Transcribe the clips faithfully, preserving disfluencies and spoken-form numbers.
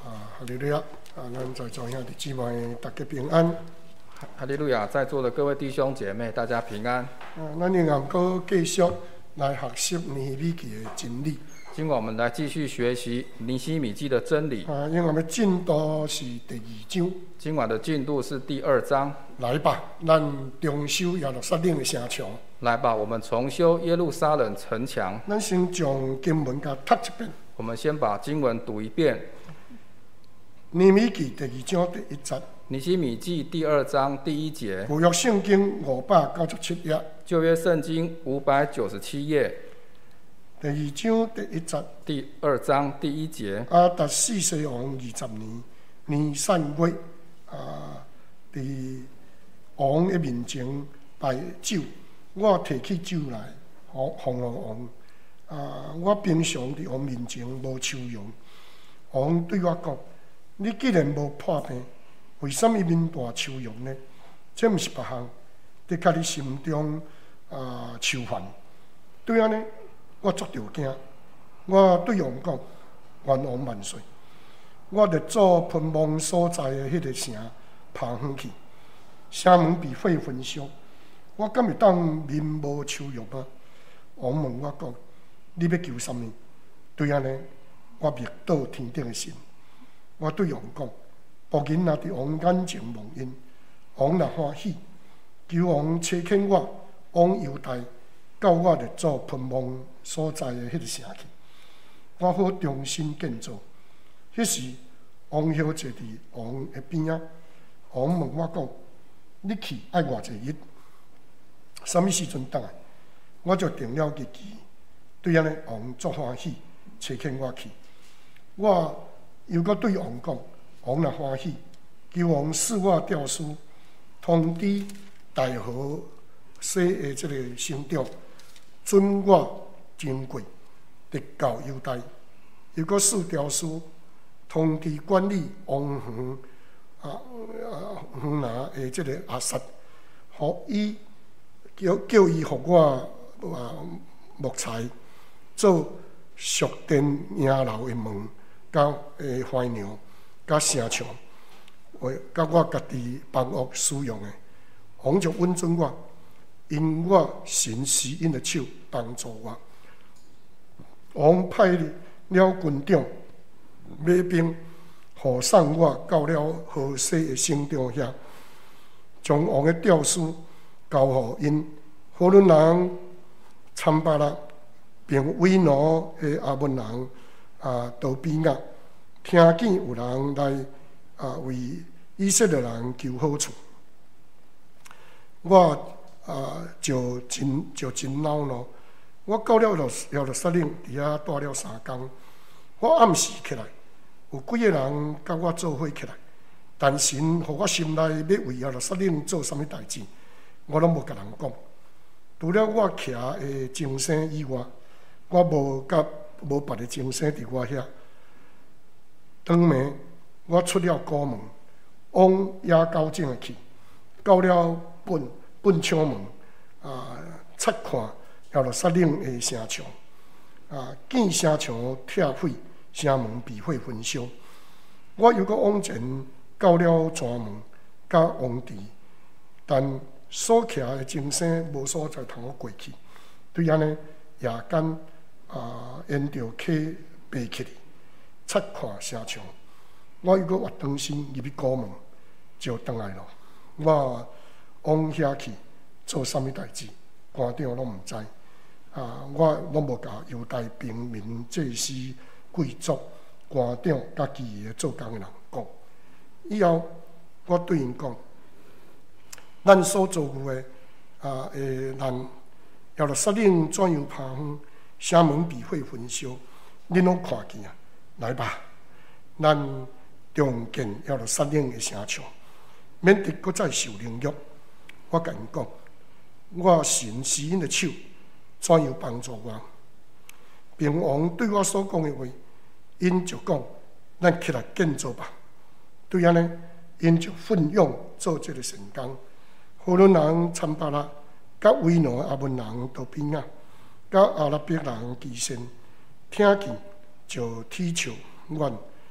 啊，哈利路亚！啊，咱在座兄弟姊妹，大家平安。 哈利路亚！在座的各位弟兄姐妹，大家平安。 啊，咱仍然搁继续来学习尼希米记的真理。 今晚我们来继续学习尼希米记的真理。 啊，因为我们进度是第二章。 今晚的进度是第二章。 来吧，咱重修耶路撒冷的城墙。 来吧，我们重修耶路撒冷城墙。 咱先将经文甲读一遍。 我们先把经文读一遍。 尼希米记第二章第一节。 尼希米记第二章第一节。 旧约圣经五百九十七页。 旧约圣经五百九十七页。 第二章第一节。 第二章第一节。 亚达四世王二十年，年三月，啊，伫王的面前摆酒，我提起酒来，奉奉王。啊，我平常伫王面前无收容。王对我讲：你既然无破病，为什么面大收容呢？这毋是别项，伫甲你心中啊愁烦。对安尼，我足着惊。我对王讲：愿王万岁！我着做喷王所在的迄个城爬远去，城门被火焚烧。我敢会当面无羞辱吗？王问我讲：你要求什么？对安尼，我灭倒天顶的神。我对王讲：仆人若伫王眼前蒙恩，王若欢喜，求王差遣我往犹大，到我着做喷王所在的迄个城去。我好重新建造。迄时，王后坐伫王的边仔。王问我讲：你去爱偌济日？什么时阵倒来？我就定了日期。对安尼，王足欢喜，差遣我去。我又搁对王讲：王若欢喜，求王赐我诏书，通知大河西的这个省长，准我经过，直到犹大。又搁赐诏书，通知管理王园啊啊园内的这个阿萨，互伊叫叫伊互我啊木材做属殿迎楼的门，甲诶花鸟，甲城墙，为甲我家己房屋使用的。王就允准我，因我神施恩的手帮助我。王派了军长、马兵，护送我到了河西的省长遐，将王的诏书交予因。荷伦人参巴拉，并为奴的阿文人啊多比亚，听见有人来啊为以色列人求好处，我啊就真就真恼怒。我到了耶路撒冷，伫遐待了三天。我暗时起来，有几个人甲我做伙起来，但神互我心内要为耶路撒冷做啥物代志，我拢无甲人讲。除了我徛的精神以外，我无甲无别的精神伫我遐。当暝，我出了高门，往野狗井去，到了本本厂门啊，察看耶路撒冷的城墙啊，见城墙拆毁，城门被火焚烧。我又搁往前到了泉门，甲王池，但所徛的精神无所在通我过去。对安尼，夜间啊，沿着溪爬起来，察看城墙。我又搁活转身入去高门，就倒来咯。我往遐去做啥物代志，官长拢毋知。啊，我拢无甲犹大平民、祭司、贵族、官长、甲其余的做工的人讲。以后，我对因讲：咱所做有的啊，诶，人耶路撒冷怎样爬远，城门被火焚烧，恁拢看见啊！来吧，咱重建耶路撒冷的城墙，免得搁再受凌辱。我甲因讲，我神施恩的手怎样帮助我？平王对我所讲的话，因就讲：咱起来建造吧。对安尼，因就奋勇做这个成工。荷伦人参巴拉，甲维诺阿文人多比亚，甲阿拉伯人基先，听见就祈求阮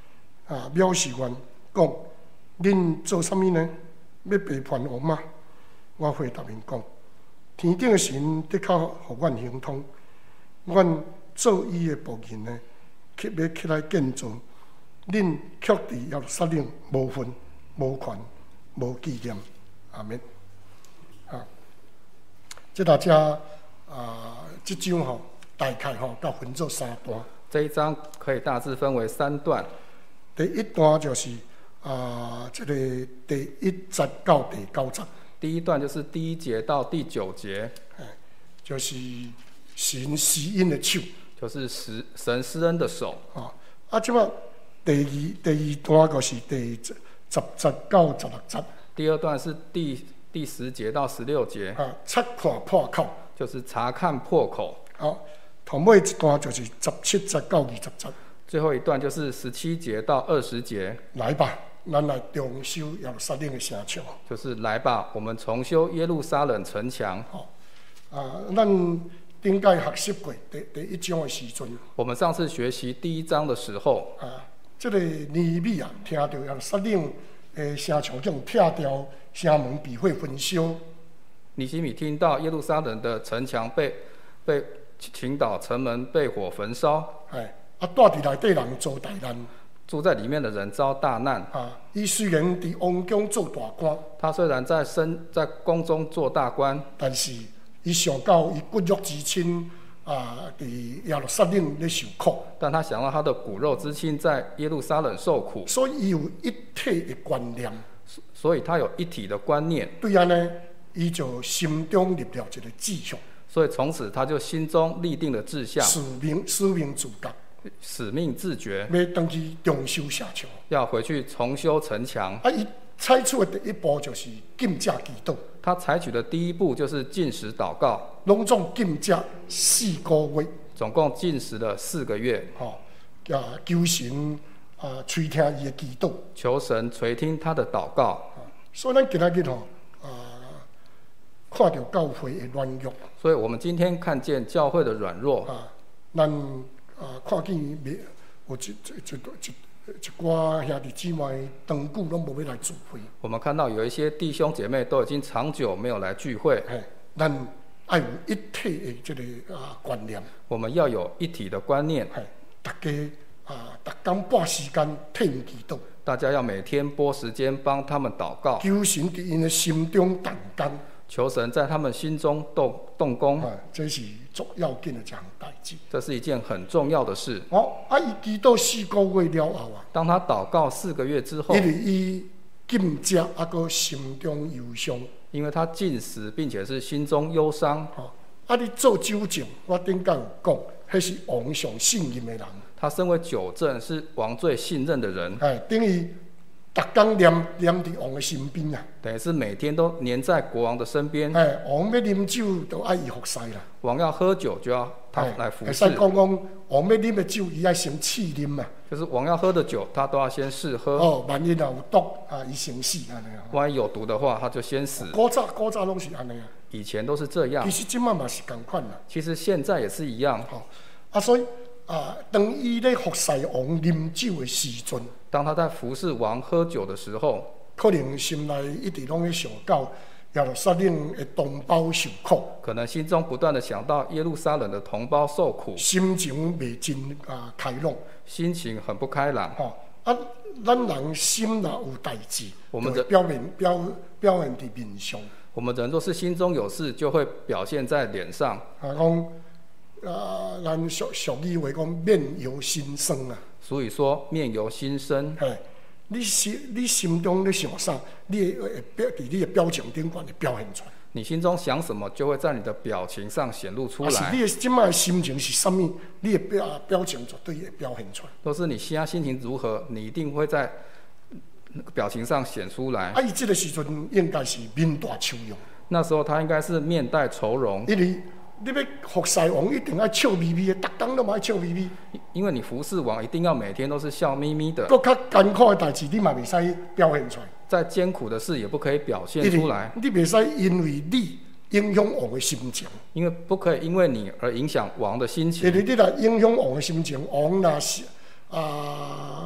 啊藐视阮，讲恁做啥物呢？要背叛我吗？我回答因讲，天顶的神的确互阮行通，阮做伊的仆人呢，起要起来建造，恁却伫耶路撒冷无份、无权、无纪念。阿免。啊，即大家啊，即章吼，大概吼甲分做三段。 这一章可以大致分为三段。 第一段就是啊，这个第一节到第九节。 第一段就是第一节到第九节， 就是神施恩的手， 就是神神施恩的手。 啊，啊，即摆第二第二段就是第十十节到十六节。 第二段是第第十节到十六节。 啊，察看破口， 就是查看破口。 好，头尾一段就是十七节到二十节。 最后一段就是十七节到二十节。 来吧，咱来重修耶路撒冷的城墙。 就是来吧，我们重修耶路撒冷城墙。 好，啊，咱顶届学习过第第一章的时阵， 我们上次学习第一章的时候， 啊，这个尼米啊，听到耶路撒冷的城墙用拆掉，城门被火焚烧。 尼希米听到耶路撒冷的城墙被被倾倒，城门被火焚烧。 哎，啊，住伫内底人遭大难。 住在里面的人遭大难。 啊，伊虽然伫王宫做大官， 他虽然在身在宫中做大官， 但是伊想到伊骨肉之亲啊，伫耶路撒冷咧受苦。 但他想到他的骨肉之亲在耶路撒冷受苦， 所以伊有一体的观念。 所以他有一体的观念。 对安呢，伊就心中立了一个志向。 所以从此他就心中立定了志向， 使命使命自觉。 使命自觉， 要登去重修城墙， 要回去重修城墙。 啊，伊采取的第一步就是禁食祈祷。 他采取的第一步就是禁食祷告， 拢总禁食四个月， 总共禁食了四个月。 吼、哦，啊，求神啊垂听伊的祈祷， 求神垂听他的祷告。 啊、所以咱今仔日吼啊，看到教会的软弱。 所以我们今天看见教会的软弱啊，咱。啊，看见袂有一一一一一寡兄弟姊妹长久拢无要来聚会。 我们看到有一些弟兄姐妹都已经长久没有来聚会。 嘿，咱要有一体的这个啊观念。 我们要有一体的观念。 嘿，大家啊，逐天拨时间替因祈祷。 大家要每天拨时间帮他们祷告， 求神伫因的心中动工。 求神在他们心中动动工。 啊，这是足要紧的一项代志。 这是一件很重要的事。 哦，啊，伊祈祷四个月了后啊， 当他祷告四个月之后， 因为伊禁食，啊，个心中忧伤， 因为他禁食，并且是心中忧伤。 哦，啊，你做酒政，我顶间有讲，迄是王上信任的人。 他身为酒政，是王最信任的人。 哎，等于逐天黏黏伫王的身边啊。 等于是每天都黏在国王的身边。 哎，王要啉酒，就爱伊服侍啦。 王要喝酒，就要他来服侍。 会使讲讲，王要啉的酒，伊爱先试啉嘛。 就是王要喝的酒，他都要先试喝。 哦，万一若有毒啊，伊先死安尼啊。 万一有毒的话，他就先死。 古早古早拢是安尼啊。 以前都是这样。 其实即摆嘛是共款啦。 其实现在也是一样。 哦，啊，所以啊，当伊咧服侍王啉酒的时阵， 当他在服侍王喝酒的时候， 可能心内一直拢咧想到耶路撒冷的同胞受苦， 可能心中不断的想到耶路撒冷的同胞受苦， 心情未真啊开朗， 心情很不开朗。 吼、哦、啊，咱人心若有代志， 我们就会表面表表现伫面上。 我们人若是心中有事，就会表现在脸上。 啊，讲啊，咱俗俗语话讲面由心生啊。 所以说面由心生。 嘿，你心你心中咧想啥，你会表伫你的表情顶悬会表现出来。 你心中想什么，就会在你的表情上显露出来。 是你的即摆心情是啥物，你的表表情绝对会表现出来。 都是你现在心情如何，你一定会在表情上显出来。 啊，伊这个时阵应该是面带笑容。 那时候他应该是面带愁容， 因为你要服侍王，一定要笑眯眯的，逐天都嘛要笑眯眯。 因为你服侍王，一定要每天都是笑眯眯的。 搁较艰苦的代志，你嘛袂使表现出来。 再艰苦的事也不可以表现出来。 你袂使因为你影响王的心情。 因为不可以因为你而影响王的心情。 因为你若影响王的心情，王若是啊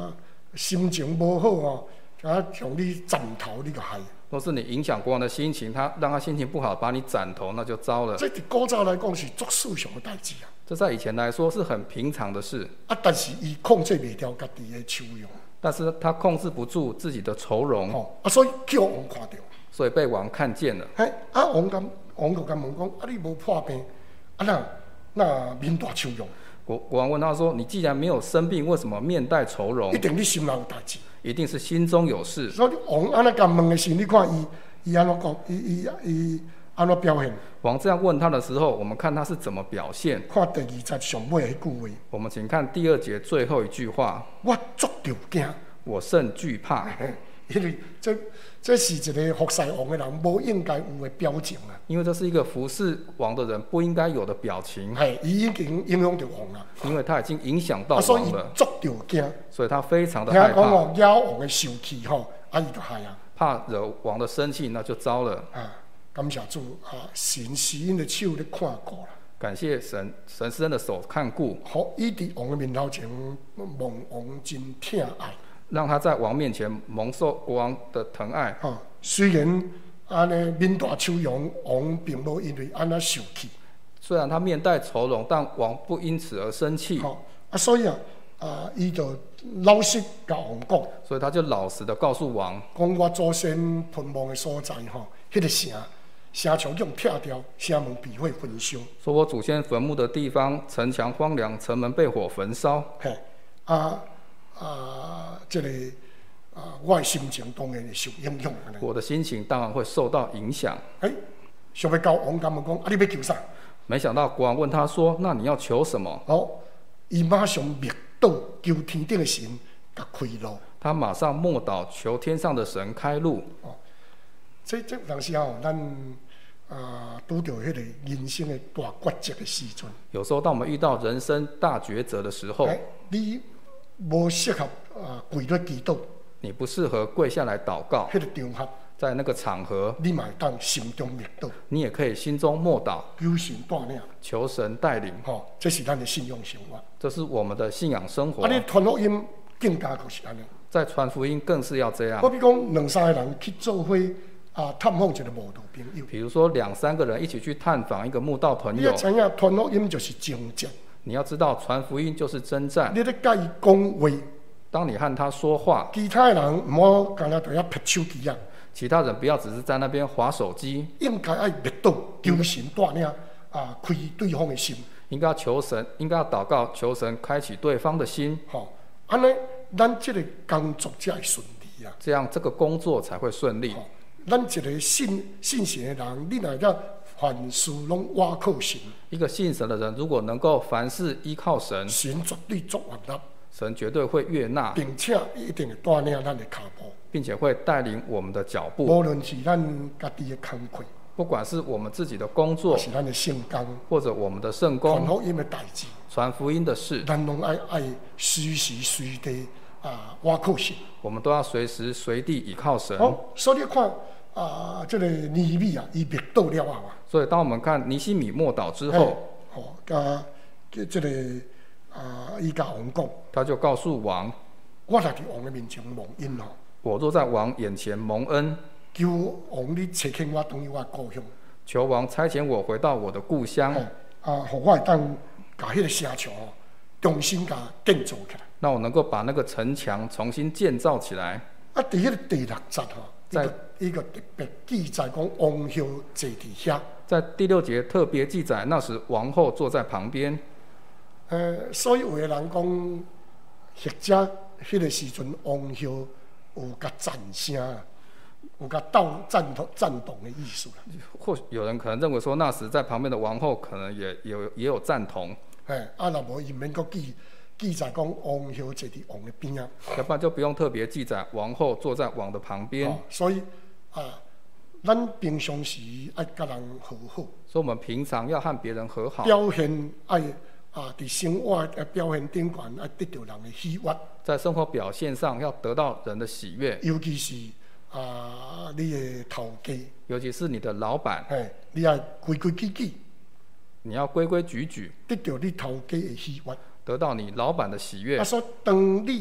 心情无好哦，啊，向你斩头，你就害。 若是你影响国王的心情，他让他心情不好，把你斩头，那就糟了。 这伫古早来讲是足世上的代志啊。 这在以前来说是很平常的事。 啊，但是伊控制袂了家己的愁容。 但是他控制不住自己的愁容。 吼、啊，所以叫王看到。 所以被王看见了。 嘿，啊，王咁王就咁问讲：啊，你无破病，啊那那面带愁容？ 国国王问他说：“你既然没有生病，为什么面带愁容？” 一定你心内有代志。 一定是心中有事。 所以王安那咁问的时，你看伊伊安怎讲？伊伊伊安怎表现？ 王这样问他的时候，我们看他是怎么表现。 看第二节上尾迄句话。 我们请看第二节最后一句话：“ 我足着惊， 我甚惧怕。” 因为这这是一个服侍王的人无应该有的表情啊。 因为这是一个服侍王的人不应该有的表情。 系，伊已经影响到王啦。 因为他已经影响到王了。 啊、所以足着惊。 所以他非常的害怕。 听讲哦，惹王的受气吼，啊伊就害啊。 怕惹王的生气，那就糟了。 啊，感谢主啊！神施恩的手咧看顾啦。 感谢神，神施恩的手看顾。 好，伊伫王的面头前蒙王真疼爱。 让他在王面前蒙受国王的疼爱。 啊，虽然安尼面带愁容，王并无因为安那受气。 虽然他面带愁容，但王不因此而生气。 好，啊，所以啊，啊，伊就老实甲王讲。 所以他就老实的告诉王， 讲我祖先坟墓的所在吼，迄、那个城，城墙用拆掉，城门被火焚烧。 说我祖先坟墓的地方，城墙荒凉，城门被火焚烧。 嘿，啊。啊，这个啊，我的心情当然会受影响。 我的心情当然会受到影响。 哎，想要交王咁问讲，啊，你要求啥？ 没想到国王问他说：“那你要求什么？” 哦，伊马上灭倒求天顶的神，甲开路。 他马上默祷求天上的神开路。 哦，这这有时候咱啊拄到迄个人生的大抉择的时阵， 有时候当我们遇到人生大抉择的时候， 哎，你无适合啊跪咧祈祷， 你不适合跪下来祷告。 迄个场合， 在那个场合， 你嘛会当心中灭倒， 你也可以心中默祷， 求神带领， 求神带领。 吼、哦，这是咱的信仰生活。 这是我们的信仰生活。 啊，你传福音更加就是安尼。 在传福音更是要这样。 我比讲两三个人去做伙啊，探访一个慕道朋友。 比如说两三个人一起去探访一个慕道朋友。 你要知影传福音就是征战。 你要知道传福音就是征战。 你咧甲伊讲话。 当你和他说话， 其他人唔好干那在遐拍手机啊。 其他人不要只是在那边滑手机， 应该爱灭倒，求神带领啊，开对方的心。 应该要求神，应该要祷告，求神开启对方的心。 好，安尼咱这个工作才会顺利啊。 这样这个工作才会顺利。 咱一个信信神的人，你若要凡事拢倚靠神。 一个信神的人，如果能够凡事依靠神， 神绝对作悦纳。 神绝对会悦纳， 并且一定会带领咱的脚步， 并且会带领我们的脚步。 无论是咱家己的工课， 不管是我们自己的工作， 是咱的圣工， 或者我们的圣工， 传福音的代志， 传福音的事， 咱拢爱爱随时随地啊倚靠神。 我们都要随时随地倚靠神。 好，所以你看啊，这个尼米啊，伊灭倒了后啊。 所以当我们看尼西米默祷之后， 好，甲这个。啊！伊甲王讲， 他就告诉王：“ 我来伫王的面前蒙恩哦。 我若在王眼前蒙恩， 求王你差遣我等于我故乡。 求王差遣我回到我的故乡。 啊，互我会当甲迄个城墙哦，重新甲建造起来。 那我能够把那个城墙重新建造起来。 啊，伫迄个第六节吼， 在一个特别记载讲王后坐伫遐。在第六节特别记载，那时王后坐在旁边。” 呃，所以有的人讲，或者迄个时阵王后有甲赞声，有甲斗赞同赞同的意思啦。 或许有人可能认为说，那时在旁边的王后可能也有也有赞同。 哎，啊，若无伊免阁记记载讲王后坐伫王的边啊。 要不然就不用特别记载王后坐在王的旁边。 哦，所以啊，咱平常时爱甲人和好。 所以我们平常要和别人和好。 表现爱。啊！伫生活的表现顶悬，要得到人的喜悦。 在生活表现上，要得到人的喜悦。 尤其是啊，你的头家， 尤其是你的老板， 哎，你要规规矩矩， 你要规规矩矩， 得到你头家的喜悦， 得到你老板的喜悦。 啊，所以当你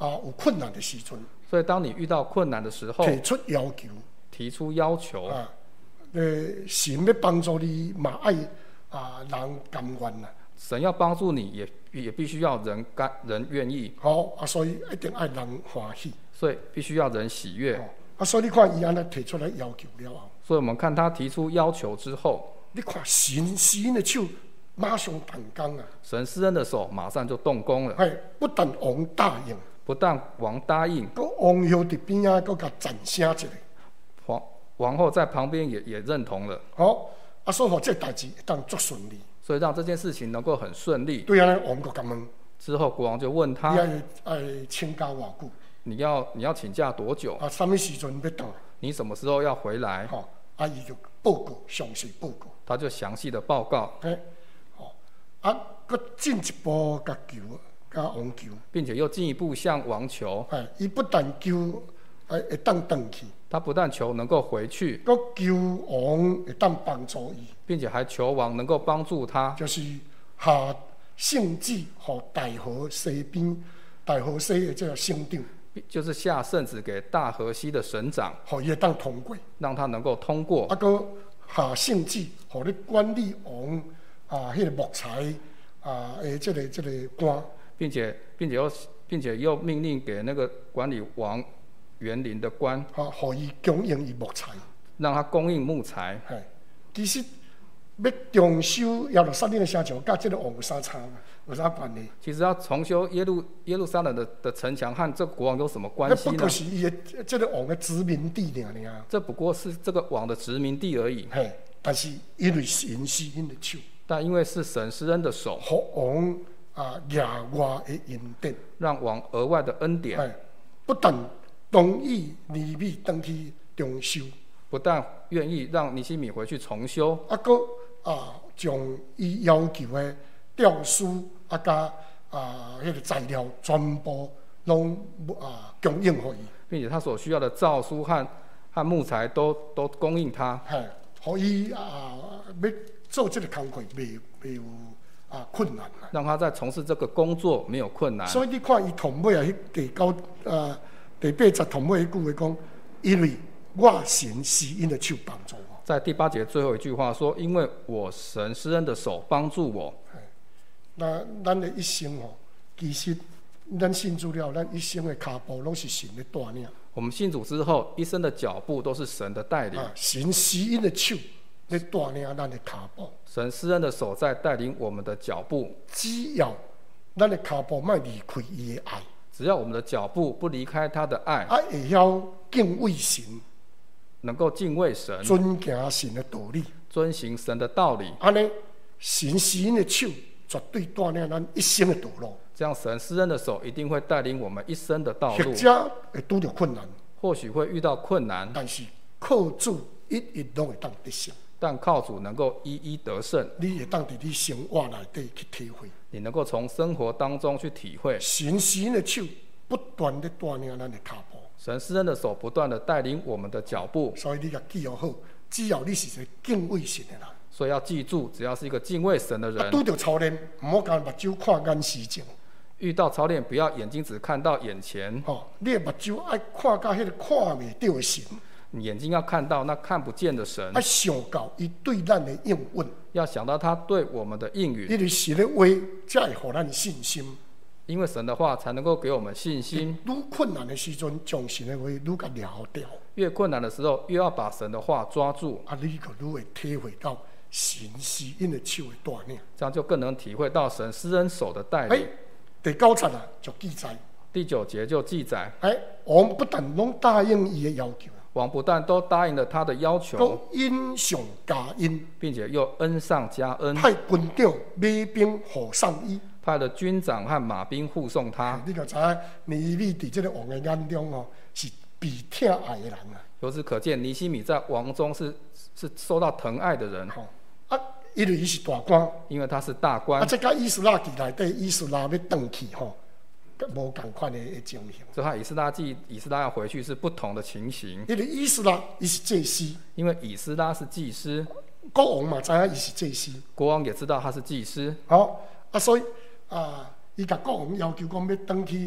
啊有困难的时阵， 所以当你遇到困难的时候， 提出要求提出要求， 啊，呃，神要帮助你，嘛爱啊人甘愿啦。 神要帮助你，也也必须要人甘人愿意， 好啊，所以一定爱人欢喜。 所以必须要人喜悦。 哦啊，所以你看伊安尼提出来要求了后， 所以我们看他提出要求之后， 你看神施恩的手马上动工啊！ 神施恩的手马上就动工了。 哎，不但王答应， 不但王答应， 个王后伫边啊，搁甲赞声一下。 皇王后在旁边也也认同了。 好，啊，所以这代志会当足顺利。 所以让这件事情能够很顺利。 对啊，王国甲问， 之后国王就问他： 你爱爱请假偌久？ 你要你要请假多久？ 啊，什么时阵要倒？ 你什么时候要回来？ 好，啊，伊就报告，详细报告。 他就详细的报告。 哎，好，啊，搁进一步甲求，甲王求， 并且又进一步向王求。 哎，伊不但求，哎，会当转去。 他不但求能够回去， 搁求王会当帮助伊， 并且还求王能够帮助他， 就是下圣旨，互大河西边大河西的这个省长， 就是下圣旨给大河西的省长， 互伊会当通过， 让他能够通过。 啊，搁下圣旨，互你管理王啊，迄、那个木材啊，诶，这个这个官， 并且并且又并且又命令给那个管理王园林的官， 啊，互伊供应伊木材， 让他供应木材。 嘿，其实要重修耶路撒冷的城墙，甲这个王有啥差嘛？有啥关系？ 其实要重修耶路耶路撒冷的的城墙和这个国王有什么关系呢那不过？是伊的这个王的殖民地尔尔。 这不过是这个王的殖民地而已。 嘿，但是因为神施恩的手， 但因为是神施恩的手， 互王啊额外的恩典， 让王额外的恩典， 哎，不但同意尼米登去重修， 不但愿意让尼希米回去重修， 啊，搁啊将伊要求的吊书啊甲啊迄、那个材料全部拢啊供应互伊， 并且他所需要的诏书和和木材都都供应他， 嘿，互伊啊要做这个工课袂袂有啊困难啊。 让他在从事这个工作没有困难。 所以你看伊同尾啊，迄第九啊第八十同尾迄句话讲，因为我神施恩的手帮助我。 在第八节最后一句话说：“因为我神施恩的手帮助我。” 那咱的一生吼，其实咱信主了，咱一生的脚步拢是神的带领。 我们信主之后，一生的脚步都是神的带领。 啊，神施恩的手在带领咱的脚步。 神施恩的手在带领我们的脚步。 只要咱的脚步莫离开伊的爱， 只要我们的脚步不离开他的爱， 啊，会晓敬畏神， 能够敬畏神， 遵行神的道理， 遵行神的道理， 安尼神施恩的手绝对带领咱一生的道路。 这样神施恩的手一定会带领我们一生的道路。 或者会拄着困难， 或许会遇到困难， 但是靠主一一拢会当得胜。 但靠主能够一一得胜。 你会当伫你生活内底去体会， 你能够从生活当中去体会神施恩的手不断地带领咱的脚步。 神施恩的手不断的带领我们的脚步。 所以你甲记号好，只要你是一个敬畏神的人， 所以要记住，只要是一个敬畏神的啊， 人， 拄着操练，毋好干目睭看眼事情。 遇到操练不要眼睛只看到眼前， 吼、哦，你的目睭爱看到迄个看袂到的神， 你眼睛要看到那看不见的神， 爱想到伊对咱的应允， 要想到他对我们的应允， 因为神的话才会互咱信心。 因为神的话才能够给我们信心。 愈困难的时阵，将神的话愈甲了掉。 越困难的时候，越要把神的话抓住， 啊，你就愈会体会到神施恩的手的带领。 这样就更能体会到神施恩手的带哎、 领。 第九节啊，就记载， 第九节就记载， 哎，王不但拢答应伊的要求， 王不但都答应了他的要求， 都恩上加恩， 并且又恩上加恩， 派军长、马兵护送伊。 派了军长和马兵护送他。 你就知影，尼米伫这个王的眼中哦，是被疼爱的人啊。 由此可见，尼希米在王中是是受到疼爱的人， 吼、啊，因为伊是大官， 因为他是大官啊，。这甲以斯拉记内底，以斯拉要转去吼，无共款的情形。 这和以斯拉记以斯拉要回去是不同的情形， 因为以斯拉伊是祭司， 因为以斯拉是祭司， 国王嘛知影伊是祭司， 国王也知道他是祭司， 吼、啊，所以啊，伊甲国王要求讲要转去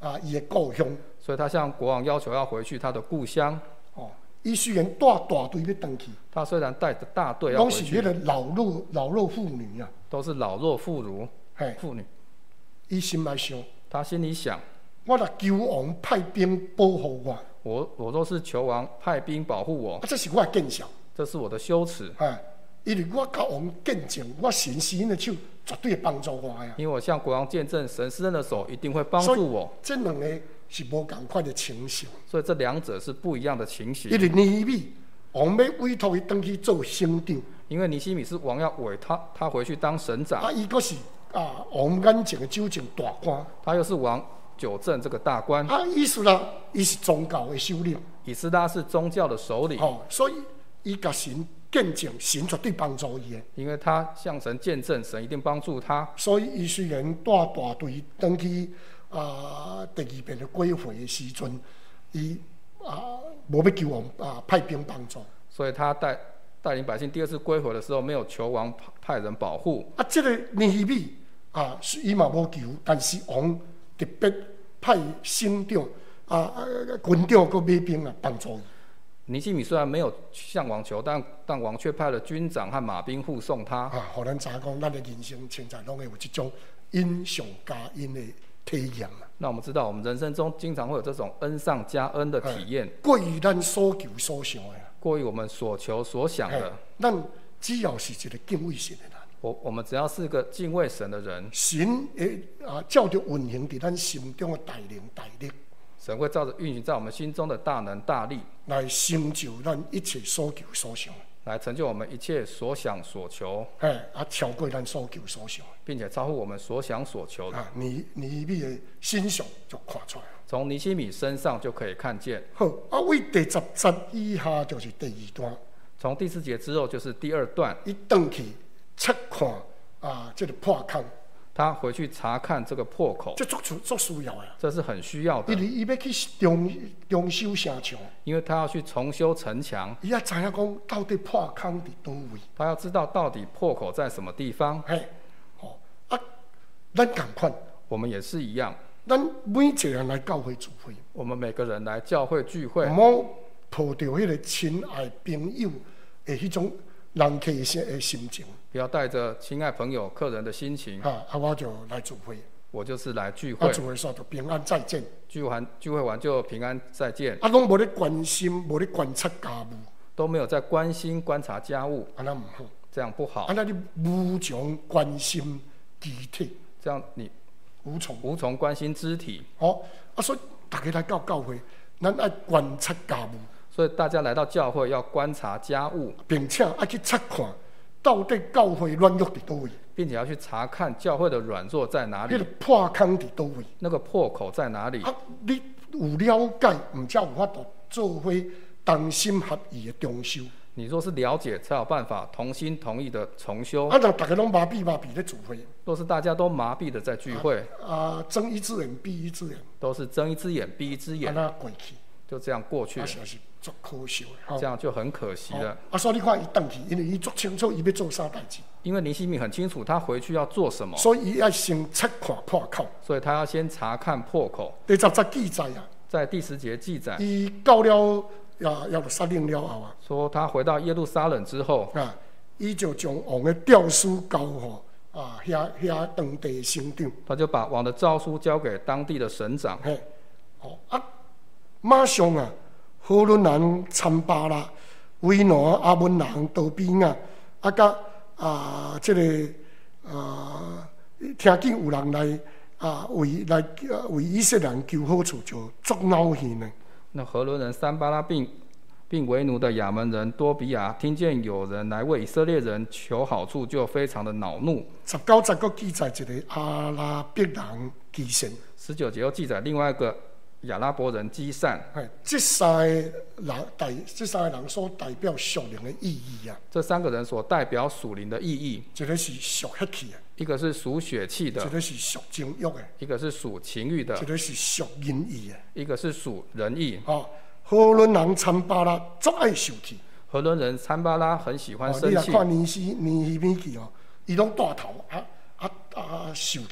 啊伊的故乡。 所以他向国王要求要回去他的故乡。 哦，伊虽然带大队要登去， 他虽然带着大队要拢回去， 是迄个老弱老弱妇女啊， 都是老弱妇孺嘿， 妇女。 伊心内想， 他心里想， 我若求王派兵保护我， 我我若是求王派兵保护我啊，，这是我的见笑。 这是我的羞耻， 哎，因为我甲王见证，我神施恩的手绝对会帮助我呀。 因为我向国王见证，神施恩的手一定会帮助我。 这两个是无共款的情形， 所以这两者是不一样的情形因。为尼米王要委托伊登去做省长， 因为尼希米是王要委他他回去当省长， 啊，伊阁是啊王眼前的酒政大官， 他又是王九正这个大官。 啊，意思啦，伊是宗教的首领， 以斯拉是宗教的首领， 哦，所以伊甲神见证，神绝对帮助伊的。 因为他向神见证，神一定帮助他。 所以伊虽然带大队登去啊第二遍的归回的时阵，伊啊无要求王啊派兵帮助。 所以他带带领百姓第二次归回的时候，没有求王派人保护。 啊，这个尼希米啊，是伊嘛无求，但是王特别派省长啊、啊军长佮马兵啊帮助伊。 尼希米虽然没有向王求，但但王却派了军长和马兵护送他。 啊，互咱知影讲，咱的人生现在拢会有这种恩上加恩的体验啊。 那我们知道，我们人生中经常会有这种恩上加恩的体验， 过于咱所求所想的啊。 过于我们所求所想的。 嘿咱只要是一个敬畏神的人， 我我们只要是个敬畏神的人， 神会啊照着运行伫咱心中的大能大力， 神会照着运行在我们心中的大能大力， 来成就咱一切所求所想。 来成就我们一切所想所求， 嘿，啊，超过咱所求所想。 并且超乎我们所想所求的。 啊，尼尼米的身上就看出来了。 从尼希米身上就可以看见。 好，啊，为第十节以下就是第二段， 从第四节之后就是第二段， 伊转去测看啊，这个破坑， 他回去查看这个破口， 这足足足需要的。 这是很需要的因，为伊要去重重修城墙， 因为他要去重修城墙， 伊也知影讲到底破坑伫倒位。 他要知道到底破口在什么地方。 嘿，吼啊，咱共款， 我们也是一样， 咱每一个人来教会聚会， 我们每个人来教会聚会， 唔好抱着迄个亲爱朋友的迄种人客的心的心情， 不要带着亲爱朋友、客人的心情， 哈，啊，我就来聚会， 我就是来聚啊， 会， 聚会煞就平安再见， 聚完聚会完就平安再见， 啊，拢无咧关心，无咧观察家务， 都没有在关心观察家务， 安那唔好， 这样不好安，那你无从关心肢体， 这样你无从。 无从关心肢体。 哦，啊，所以大家来到教会，咱爱观察家务， 所以大家来到教会要观察家务， 并且爱去察看，到底教会软弱伫倒位， 并且要去查看教会的软弱在哪里迄个，破坑伫倒位。 那个破口在哪里。 啊，你有了解，毋才有法度做伙同心合意的重修。 你若是了解，才有办法同心同意的重修。 啊，若大家拢麻痹麻痹咧聚会， 若是大家都麻痹的在聚会， 啊，睁一只眼闭一只眼， 都是睁一只眼闭一只安眼， 那过去， 就这样过去啊， 了， 实在是足可惜的。吼这样就很可惜了。 啊，所以你看伊转去，因为伊足清楚伊要做啥代志， 因为尼希米很清楚他回去要做什么， 所以伊要先察看破口。 所以他要先查看破口。 第十节记载啊， 在第十节记载伊到了呀，要杀令了后啊， 说，他回到耶路撒冷之后， 啊，伊就将王的诏书交互啊遐遐当地的省长， 他就把王的诏书交给当地的省长。 嘿，哦啊，马上啊，荷伦人参巴拉、维诺阿文人道比亚，啊甲啊这个啊，听见有人来啊为来啊为以色列人求好处，就足恼现呢。 那荷伦人三巴拉并并为奴的亚门人多比亚听见有人来为以色列人求好处，就非常的恼怒。 十九节佫记载一个阿拉伯人基善， 十九节又记载另外一个亚拉伯人基善。 哎，这三个人代，这三个人所代表属灵的意义啊， 这三个人所代表属灵的意义， 一个是属血气的， 一个是属血气一的， 个是属情欲的， 一个是属情欲的一，个是属仁义的。 一个是属仁义。 哦，荷伦人参巴拉足爱受气， 荷伦人参巴拉很喜欢哦，你来生气， 看尼西尼希米记哦，伊拢带头啊啊啊受气。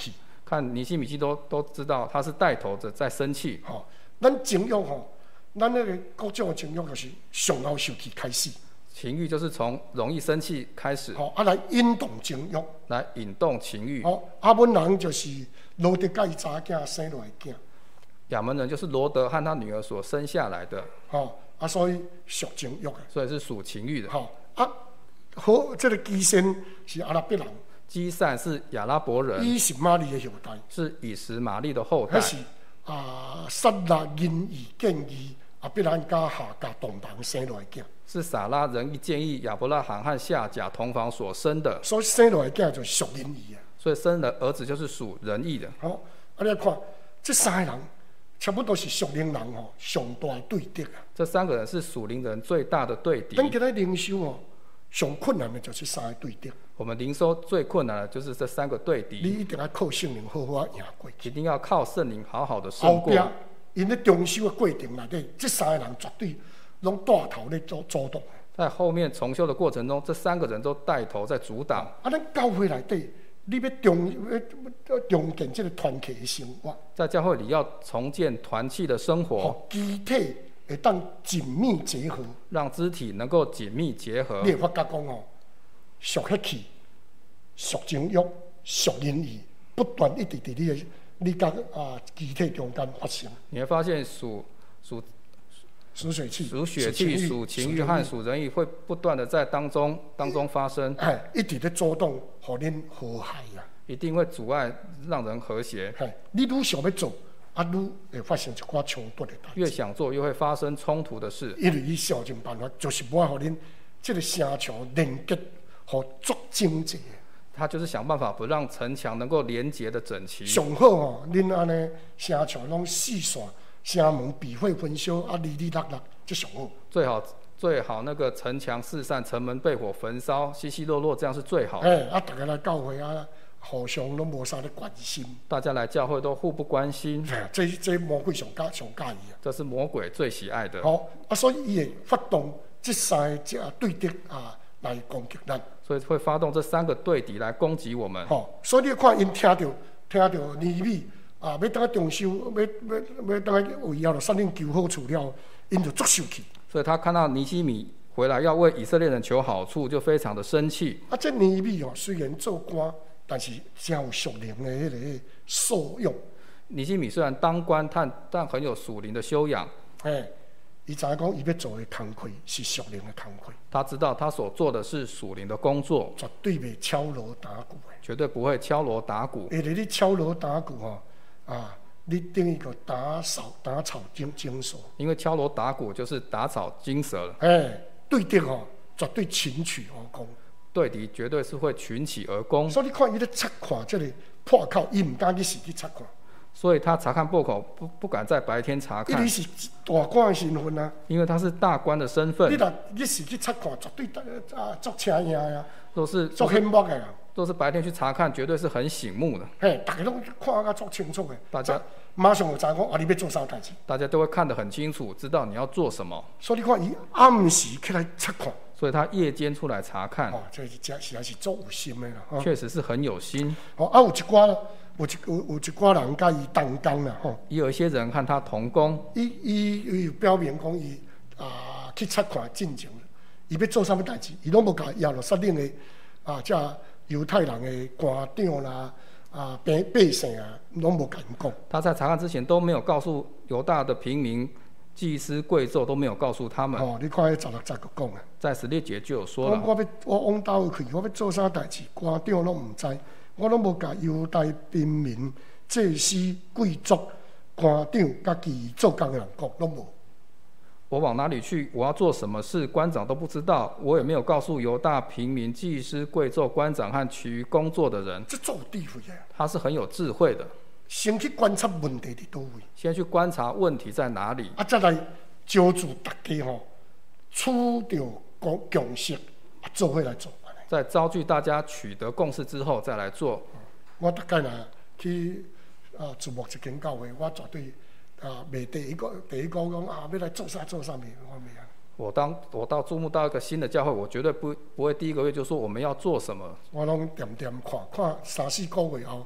看尼希米记都都知道他是带头着在生气。 吼、哦，咱情欲吼，咱那个各种的情欲就是上后受气开始。 情欲就是从容易生气开始， 吼、哦，啊来引动情欲， 来引动情欲。 吼、哦，阿本人就是罗德甲伊查囝生落来囝。 亚门人就是罗德和他女儿所生下来的， 吼、啊，所以属情欲的， 所以是属情欲的。 吼、啊，好，这个基先是阿拉伯人， 基善是亚拉伯人， 伊是玛利的后代， 是以实玛利的后代， 迄是啊，撒拉因以建议阿伯兰加夏甲同房生落来囝， 是撒拉人一建议亚伯拉罕和夏甲同房所生的， 所以生落来囝就是属人义啊。 所以生的儿子就是属仁义的。 好、哦，啊，你来看这三个人，差不多是属灵人吼，上大对敌啊。 这三个人是属灵人最大的对敌。 咱今日灵修哦，上困难的就是三个对敌。 我们灵修最困难的就是这三个对敌。 你一定要靠圣灵好好啊赢过去。 一定要靠圣灵好好的胜过。 后壁因咧中修的过程内底，这三个人绝对拢带头咧主主动。 在后面重修的过程中，这三个人都带头在阻挡。 啊，咱教会内底，你要重要重建这个团契的生活。 在教会里要重建团契的生活， 肢体会当紧密结合， 让肢体能够紧密结合。 你会发觉讲哦，属血气、属情欲、属仁义，不断一直伫你的你甲啊肢体中间发生。 你会发现属属属血气、 属血气、属情欲和属仁义会不断的在当中当中发生， 哎，一直咧主动，互恁和谐啊， 一定会阻碍让人和谐。 哎，你愈想要做，啊，愈会发生一寡冲突的代志。 越想做，越会发生冲突的事。 因为伊想尽办法，就是无互恁这个城墙连接，互足整齐。 他就是想办法不让城墙能够连结的整齐。 上好哦，恁安尼城墙拢四线，城门避讳焚烧，啊，离离落落，这上好。 最好最好那个城墙四散，城门被火焚烧，稀稀落落，这样是最好的。 哎，啊，大家来教会啊，互相拢无啥咧关心。 大家来教会都互不关心。 哎，这这魔鬼上介上介意啊。 这是魔鬼最喜爱的。 好、啊，所以伊会发动这三个只对敌啊来攻击咱。 所以会发动这三个对敌来攻击我们。 好、哦，所以你看，因听到听到尼米啊，要当重修，要要要当为后就杀恁求好处了，因就足生气。 所以他看到尼希米回来要为以色列人求好处，就非常的生气。 啊，这尼米哦，虽然做官，但是真有属灵的迄个素养。 尼希米虽然当官，但但很有属灵的修养。 哎，伊知影讲伊要做的工课是属灵的工课。 他知道他所做的是属灵的工作， 绝对袂敲锣打鼓的， 绝对不会敲锣打鼓。 下日你敲锣打鼓吼，啊，你等于个打扫打草惊惊蛇。 因为敲锣打鼓就是打草惊蛇了。 哎，对敌吼，绝对群起而攻。 对敌绝对是会群起而攻。 所以你看伊咧察看这个破口，伊毋敢去实际察看。 所以他查看破口，不不敢在白天查看。 伊是大官的身份啊， 因为他是大官的身份。 你若你实际察看，绝对啊足请赢呀， 都是足醒目的啦。 都是白天去查看，绝对是很醒目的。 嘿，大家拢看甲足清楚的， 大家马上就知影讲啊，你要做啥代志。 大家都会看得很清楚，知道你要做什么。 所以你看，伊暗时起来察看。 所以他夜间出来查看。 哦，这是真实在是足有心的啦。 确实是很有心。 哦，啊，有一寡有一有有一寡人甲伊同工啦，吼。 也有一些人和他同工。 伊伊伊有表明讲伊啊去察看进程，伊要做啥物代志，伊拢无甲亚罗撒冷的啊，即犹太人的官长啦啊百百姓啊，拢无甲因讲。 他在查看之前都没有告诉犹大的平民。祭司贵胄都没有告诉他们。 哦，你看迄十六节就讲啊， 在十六节就有说了。 我要我往倒去，我要做啥代志，官长拢唔知，我拢无甲犹大平民、祭司贵族、官长甲其做工的人讲，拢无。 我往哪里去？我要做什么事？官长都不知道，我也没有告诉犹大平民、祭司贵胄、官长和其余工作的人。 这做智慧啊！ 他是很有智慧的。 先去观察问题伫倒位， 先去观察问题在哪里， 啊，再来招住大家吼，取得共共识，啊，做伙来做。 在招聚大家取得共识之后再来做。 我大概若去啊，注目一间教会，我绝对啊，袂第一个第一个讲啊，要来做啥做啥物，我袂啊。 我当我到注目到一个新的教会，我绝对不不会第一个月就说我们要做什么。 我拢点点看看三四个月后。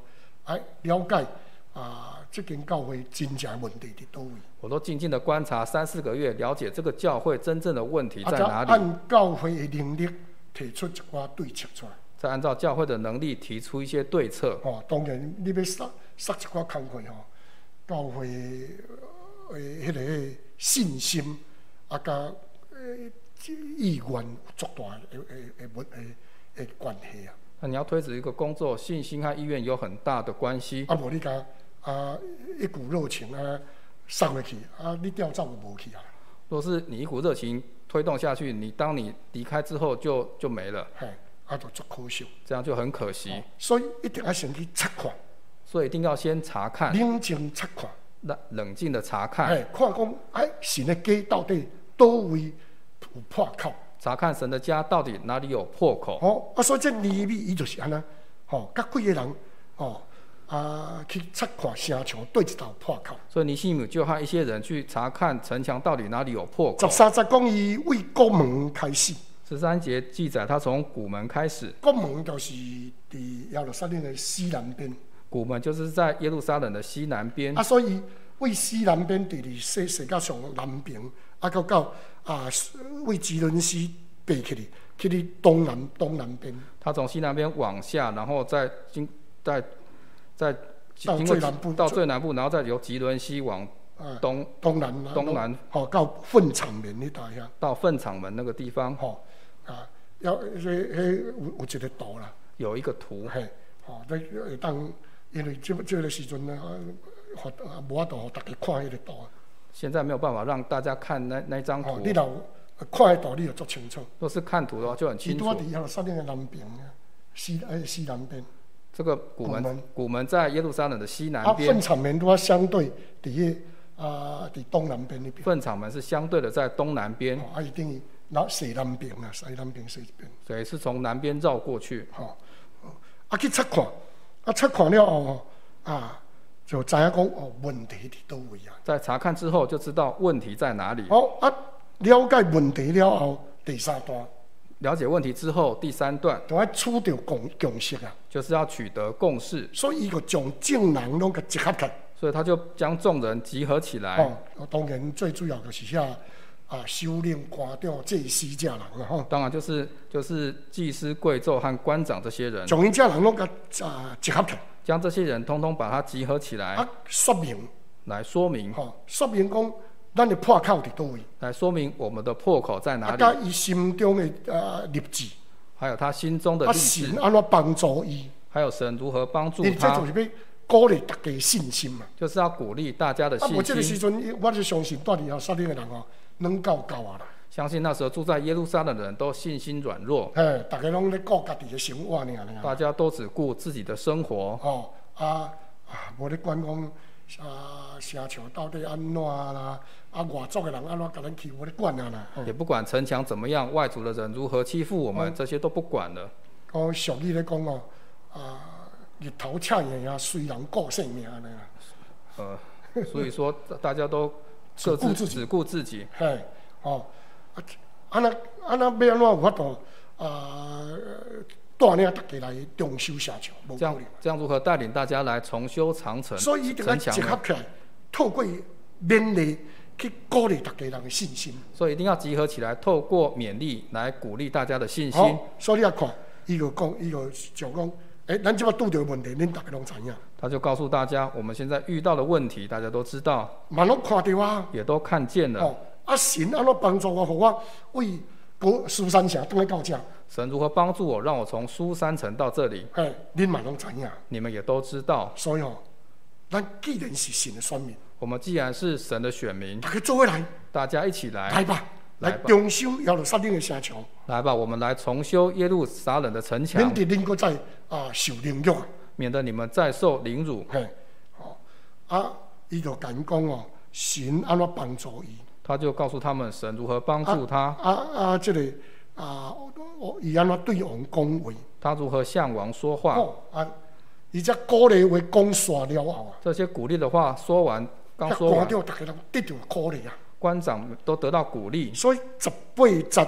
哎了解啊，这间教会真正问题伫倒位。 我都静静的观察三四个月，了解这个教会真正的问题在哪里。 按教会的能力提出一寡对策出来。 再按照教会的能力提出一些对策。 哦，当然你要塞塞一寡工课吼，教会诶迄个信心啊，甲诶意愿有足大诶诶诶诶诶关系啊。 那你要推迟一个工作，信心和意愿有很大的关系。 啊，无你甲啊一股热情啊送下去，啊你调走就无去啊。 若是你一股热情推动下去，你当你离开之后就就没了。 嘿，啊就足可惜。 这样就很可惜。 哦、所以一定要先去查看。 所以一定要先查看。 冷静查看。 冷冷静的查看。 嘿，看讲哎，神的家到底倒位有破口？ 查看神的家到底哪里有破口？ 哦，啊，所以这尼米伊就是安那，吼，甲几个人，哦，啊，去查看城墙对一道破口。 所以尼西姆就和一些人去查看城墙到底哪里有破口。 十三节讲伊为国门开始。 十三节记载他从古门开始。 国门就是伫耶路撒冷的西南边。 古门就是在耶路撒冷的西南边。 啊，所以为西南边伫伫西西到上南边，啊，到到啊，为基伦西爬起哩，去哩东南东南边。 他从西南边往下，然后再经再再到最南部， 到最南部，然后再由吉伦西往东、 啊、东南东南， 好到粪场门那带遐。 到粪场门那个地方。 吼、哦、啊，要迄迄有有一个图啦。 有一个图。 嘿，吼、哦，你当因为这这个时阵呢，互无法度互大家看迄个图。 现在没有办法让大家看那那张图。 哦，你若看迄图，你就足清楚。 若是看图的话，就很清楚。 伊伫耶路撒冷的南边啊，西诶西南边。 这个古门，古门，古门在耶路撒冷的西南边。 啊，粪场门都相对伫迄啊，伫东南边那边。 粪场门是相对的在东南边。 哦，啊，伊等于那西南边啊，西南边西边。 所以是从南边绕过去。 吼、哦，啊去测看，啊测看了后啊，就知影讲哦问题伫倒位啊。 在查看之后就知道问题在哪里。 好、哦、啊，了解问题了后，第三段。 了解问题之后，第三段就要取得共共识啊， 就是要取得共识。 所以伊就将众人拢给集合起来。 所以他就将众人集合起来。 哦，当然最主要就是遐啊，首领、官长、祭司这人啦吼。 当然就是就是祭司、贵胄和官长这些人。 将因这人拢给啊集合起来。 将这些人通通把他集合起来。 啊，说明。 来说明。 吼、哦，说明讲。咱的破口伫倒位？ 来说明我们的破口在哪里？ 啊，伊心中的呃立志， 还有他心中的立志。 啊，神安怎帮助伊？ 还有神如何帮助他？ 你这就是要鼓励大家信心嘛。 就是要鼓励大家的信心。 啊，无这个时阵，我就相信住伫耶路撒冷的人哦，软到够啊啦。 相信那时候住在耶路撒冷的人都信心软弱。 嘿，大家拢咧顾家己的生活呢。 大家都只顾自己的生活。 哦，啊啊，无咧管讲。啊，城墙到底安怎啦？啊，外族的人安怎甲咱欺负，我咧管啊啦。 也不管城墙怎么样，外族的人如何欺负我们，哦、这些都不管了。 哦，俗语咧讲哦，啊，日头赤炎啊，虽然顾性命安尼啦。 呃，所以说大家都各自只顾自己。 嘿，哦，啊，安那安那要安怎有法度啊？带领大家来重修城墙，无可能。 这样如何带领大家来重修长城？ 所以一定要集合起来，透过勉励去鼓励大家人的信心。 所以一定要集合起来，透过勉励来鼓励大家的信心。 哦、所以你要看，伊就讲，伊就就讲，诶、欸，咱即摆拄着问题，恁大家拢知影。 他就告诉大家，我们现在遇到的问题，大家都知道， 嘛拢看到啊， 也都看见了。 哦，啊，神安怎帮助我，互我为苏三城倒来到这？ 神如何帮助我，让我从苏三城到这里？ 哎，恁嘛拢知影， 你们也都知道。 所以哦，咱既然是神的选民， 我们既然是神的选民， 大家做伙来， 大家一起来， 来吧，来重修耶路撒冷的城墙。 来吧，我们来重修耶路撒冷的城墙， 免得恁搁再啊受凌辱， 免得你们再受凌辱。 嘿，哦，啊，伊就讲讲哦，神安怎帮助伊？ 他就告诉他们神如何帮助他。 啊啊，啊这个啊，伊安怎对王讲话？ 他如何向王说话？ 哦啊，伊只鼓励话讲煞了后啊， 这些鼓励的话说完，刚说完， 官长大家都得到鼓励啊， 官长都得到鼓励。 所以十八节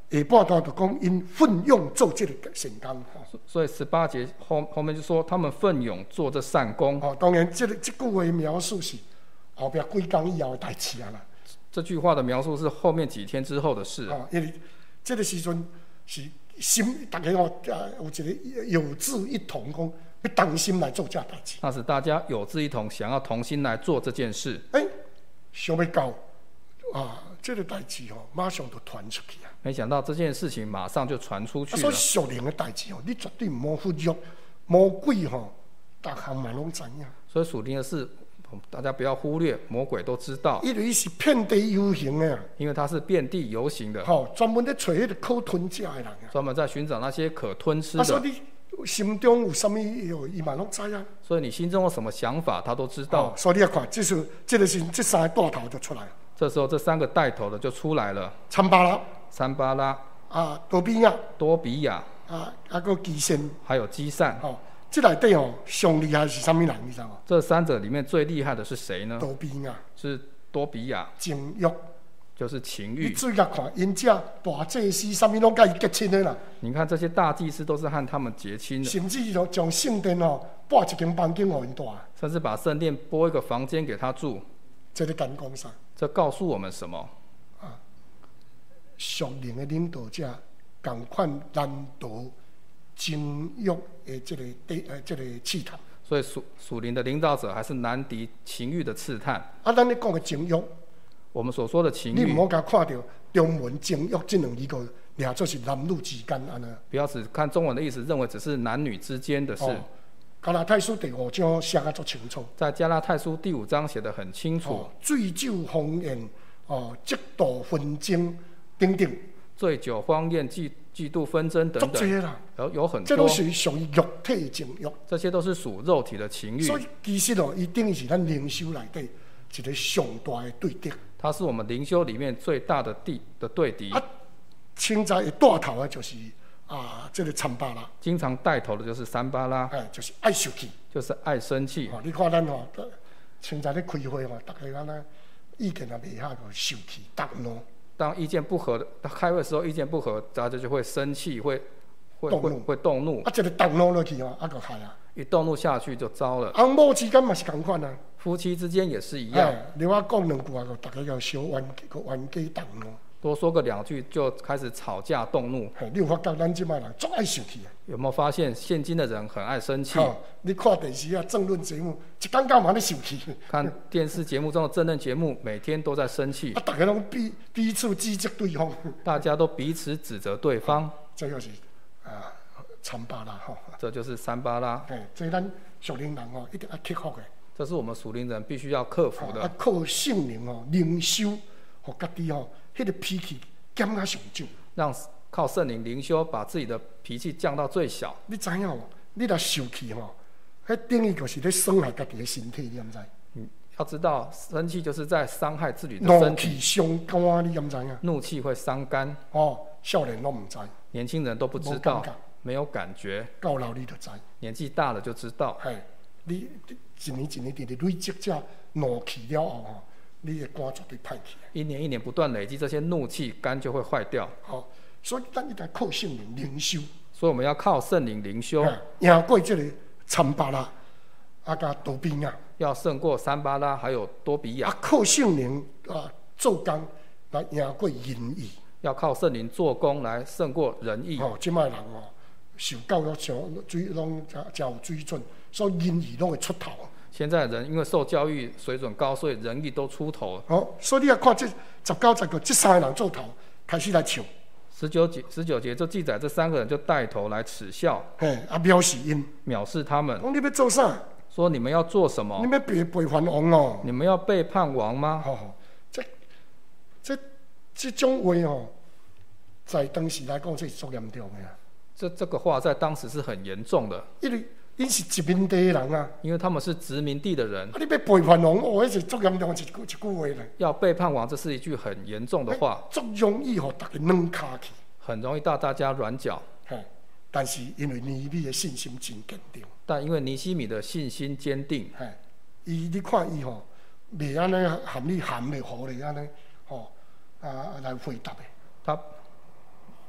下半段就讲因奋勇做这个成功。 所以十八节后后面就说他们奋勇做这善功。 哦，当然这个这句话描述是后边几天以后的代志啊啦。 这句话的描述是后面几天之后的事。 哦，因为这个时阵是心，大家哦，有一个有志一同，讲要同心来做这代志。 那是大家有志一同，想要同心来做这件事。 哎、欸，想要到啊，这个代志哦，马上就传出去啊。 没想到这件事情马上就传出去了。 啊、所以属灵的代志哦，你绝对唔好忽略。魔鬼吼、哦，大项嘛拢知影。 所以属灵的事，大家不要忽略，魔鬼都知道。 因为是遍地游行的， 因为他是遍地游行的。 好、哦，专门在找迄个可吞吃的人啊。 专门在寻找那些可吞吃的。 啊，所以你心中有什么有，伊嘛拢知啊。 所以你心中有什么想法，他都知道。 哦、所以你要看，这是这个是这三个大头就出来了。 这时候这三个带头的就出来了。 参巴拉、 参巴拉、 啊多比亚、 多比亚、 啊啊个基善， 还有基善。 哦，这内底哦，上厉害是啥物人？你知道吗？ 这三者里面最厉害的是谁呢？ 多比亚是多比亚。 情欲就是情你欲。 注意看，因这大祭司啥物拢甲伊结亲的啦。 你看这些大祭司都是和他们结亲的， 甚至就将圣殿哦拨一间房间互因住， 甚至把圣殿拨一个房间给他住。 这咧干讲啥？ 这告诉我们什么？ 啊，属灵的领导者共款难度情欲的这个对呃这个试探。 所以属属灵的领导者还是难敌情欲的刺探。 啊，咱咧讲的情欲， 我们所说的情欲， 你唔好甲看到中文情欲这两字个，俩就是男女之间安尼。 不要只看中文的意思，认为只是男女之间的事。 哦，加拉太书第五章写得足清楚。 在加拉太书第五章写得很清楚。 哦，醉酒荒宴，哦，嫉妒纷争等等。 醉酒荒宴、嫉嫉妒纷争等等，有有很多。 这都是属于肉体情欲。 这些都是属肉体的情欲。 所以其实哦，伊等于是咱灵修内底一个上大的对敌。 它是我们灵修里面最大的敌的对敌。 啊，现在的带头的就是啊，这个参巴拉。 经常带头的就是参巴拉。 哎，就是爱生气。 就是爱生气。 哦，你看咱哦，现在咧开会哦，大家安尼意见也袂遐个生气、动怒。 当意见不合的，开会的时候意见不合，大家就会生气，会会会会动怒。 啊，这个动怒落去哦，啊个害啊！ 一动怒下去就糟了。 翁某之间嘛是同款啊， 夫妻之间也是一样。 哎，你我讲两句啊，大家要小冤个冤家动怒。 多说个两句就开始吵架动怒。 你有发觉咱即摆人足爱生气啊？ 有没有发现现今的人很爱生气？ 哦，你看电视啊，政论节目，一天到晚咧生气。 看电视节目中的政论节目，每天都在生气。 啊，大家拢彼彼此指责对方。 大家都彼此指责对方。 这就是啊，参巴拉吼。 这就是参巴拉。 哎，这咱属灵人哦，一定要克服的。 这是我们属灵人必须要克服的。 啊，靠圣灵哦，灵修，互家己哦，迄个脾气减啊上少。 让靠圣灵灵修，把自己的脾气降到最小。 你知影哦？你若受气吼，迄等于就是咧伤害家己的身体，你毋知？ 嗯，要知道，生气就是在伤害自己的身体。 怒气伤肝，你毋知影？ 怒气会伤肝。 哦，少年都唔知。 年轻人都不知道，没有感觉。 到老你就知。 年纪大了就知道。 系，你一年一年直直累积这怒气了后吼，你的肝绝对歹去。 一年一年不断累积这些怒气，肝就会坏掉。 好、哦，所以咱一定靠圣灵灵修。 所以我们要靠圣灵灵修， 赢过这个参巴拉，啊加多比亚， 要胜过参巴拉还有多比亚。 啊，靠圣灵啊做工来赢过仁义。 要靠圣灵做工来胜过仁义。 哦，即摆人哦，受教育上水拢真有水准，所以仁义拢会出头。 现在人因为受教育水准高，所以仁义都出头。 哦，所以你要看这十九、十个这三个人做头，开始来唱。 十九节，十九节就记载这三个人就带头来耻笑， 嘿，啊藐视因， 藐视他们。 讲你要做啥？ 说你们要做什么？ 你要背背叛王哦？ 你们要背叛王吗？ 哦，这这这种话哦，在当时来讲，这是足严重的啊。 这这个话在当时是很严重的， 因为因是殖民地的人啊， 因为他们是殖民地的人。 啊，你要背叛王，哦，那是足严重的一句一句话咧。 要背叛王，这是一句很严重的话， 足容易互大家软脚去， 很容易到大家软脚。 嘿，但是因为尼米的信心真坚定， 但因为尼希米的信心坚定， 嘿，伊你看伊吼，袂安尼含你含的好咧安尼，吼啊来回答的。 他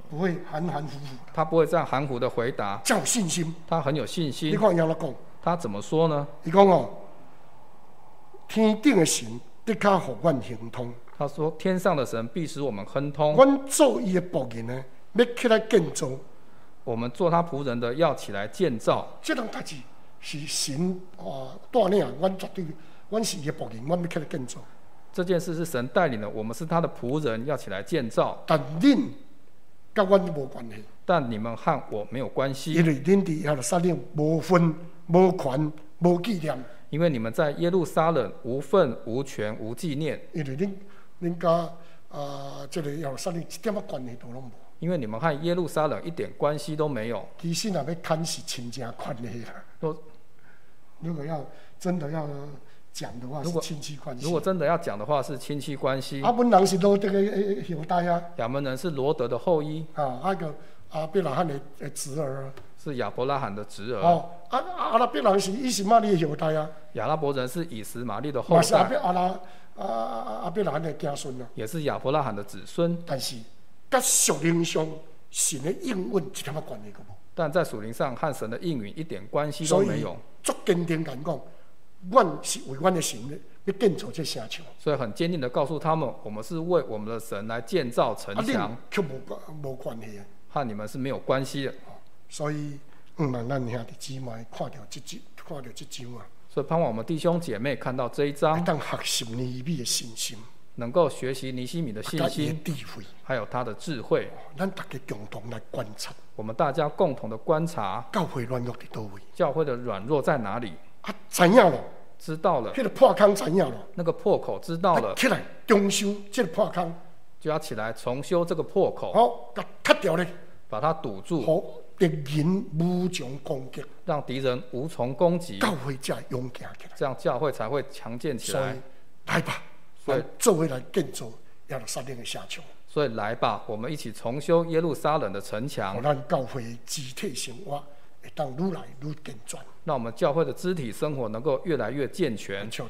不会含含糊糊， 他不会这样含糊的回答， 较有信心。 他很有信你心。 看伊安怎讲？ 他怎么说呢？ 伊讲哦，天顶的神的确互阮行通， 他说：“天上的神必使我们亨通， 阮做伊的仆人呢，要起来建造。 我们做他仆人的要起来建造。 这种代志是神啊带领，阮绝对，阮是伊的仆人，阮要起来建造。 这件事是神带领的，我们是他的仆人，要起来建造。 但恁甲阮无关系， 但你们和我没有关因系， 为恁伫耶路撒冷无分、无权、无纪念。 因为你们在耶路撒冷无份、无权、无纪念。 因为恁恁甲啊，这个耶路撒冷一点仔关系都拢无。 因为你们和耶路撒冷一点关系都没有。 其实若要看是亲情关系啦。 若如果要真的要讲的话，是如果亲戚关系。 如果真的要讲的话，是亲戚关系。 啊，本人是罗德的后代啊， 亚门人是罗德的后裔， 啊，那个阿伯拉罕的的侄儿啊。 是亚伯拉罕的侄儿。 哦，啊阿拉伯人是以实玛利的后代啊， 亚拉伯人是以实玛利的后嘛是阿伯代， 阿拉啊啊阿伯拉罕的子孙啊。 也是亚伯拉罕的子孙。 但是，甲属灵上神的应允一点仔关系都无。 但在属灵上和神的应允一点关系都所以没有。 足坚定敢讲，阮是为阮的神要建造这城墙。 所以很坚定的告诉他们，我们是为我们的神来建造城啊， 墙， 恁却无关无关系啊。 和你们是没有关系的。 所以，毋望咱兄弟姊妹看到这节，看到这章啊， 所以盼望我们弟兄姐妹看到这一会章， 当学习尼米的信心， 能够学习尼西米的信甲伊心， 的智慧。 还有他的智慧。 咱大家共同来观察， 我们大家共同的观察教会软弱伫倒位。 教会的软弱在哪里， 啊，知影咯， 知道了， 迄个破坑知影咯， 那个破口知道了， 啊起来重修这个破坑， 就要起来重修这个破口， 好，甲踢掉咧， 把它堵住， 好敌人无从攻击， 让敌人无从攻击， 教会才会勇敢起来。 这样教会才会强健起所以来。 来吧， 所以咱做伙来建造耶路撒冷的城墙， 所以来吧，我们一起重修耶路撒冷的城互墙， 咱教会的肢体生活会当愈来愈健全。 让我们教会的肢体生活能够越来越健全。 求